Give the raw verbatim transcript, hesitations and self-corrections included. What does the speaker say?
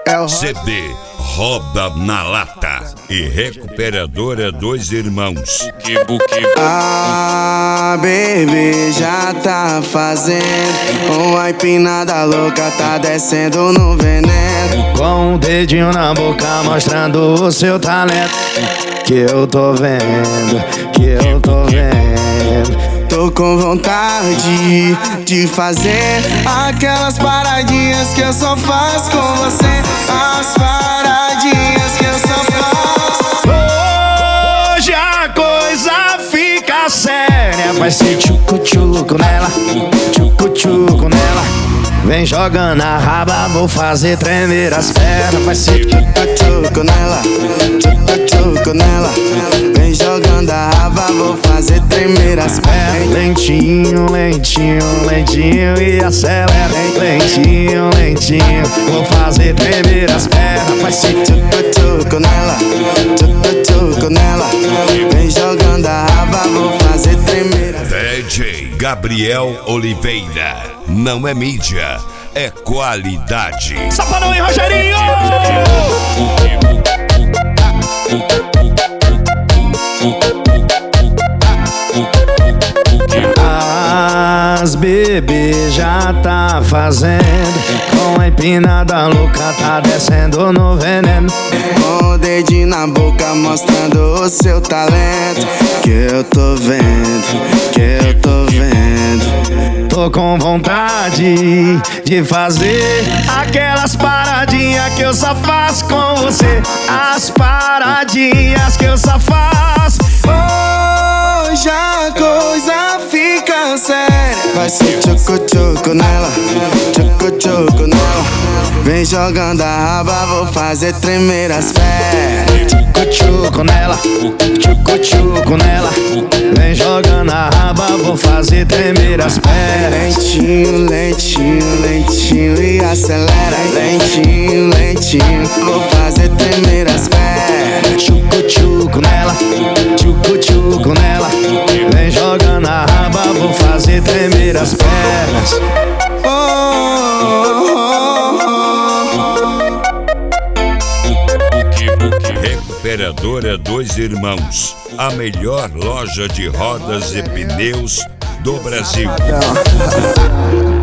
É o C D Roda na Lata e Recuperadora Dois Irmãos. Ah, baby, já tá fazendo uma empinada louca, tá descendo no veneno. Com o dedinho na boca mostrando o seu talento. Que eu tô vendo, que eu tô vendo. Tô com vontade de fazer aquelas paradinhas que eu só faço com você. As paradinhas que eu só faço. Hoje a coisa fica séria. Vai ser tchucu-tchucu nela, tchucu-tchucu nela. Vem jogando a raba, vou fazer tremer as pernas. Vai ser tchucu-tchucu nela, tchucu-tchucu nela. Vem jogando a raba, vou fazer tremer as pernas. Lentinho, lentinho, lentinho e acelera. Lentinho, lentinho, vou fazer tremer as pernas. Vai ser tchucu-tchucu nela, tchucu-tchucu nela. Vem jogando a raba, vou fazer tremer as pernas. D J Gabriel Oliveira. Não é mídia, é qualidade. Safadão e Rogerinho! As bebê já tá fazendo. Com a empinada louca tá descendo no veneno. Com o dedinho na boca mostrando o seu talento. Que eu tô vendo, que eu tô vendo. Tô com vontade de fazer aquelas paradinhas que eu só faço com você. As paradinhas que eu só faço. Hoje a coisa fica séria. Vai ser tchucu-tchucu nela, tchucu-tchucu nela. Vem jogando a raba, vou fazer tremer as pernas. Tchucu-tchucu nela, tchucu-tchucu nela. Vem jogando a raba, vou fazer tremer as pernas. Lentinho, lentinho, lentinho e acelera. Lentinho, lentinho, vou fazer tremer as pernas. Tchucu-tchucu nela, tchucu-tchucu nela. Vem jogando a raba, vou fazer tremer as pernas. Oh, oh, oh, oh. Recuperadora Dois Irmãos, a melhor loja de rodas e pneus do Brasil.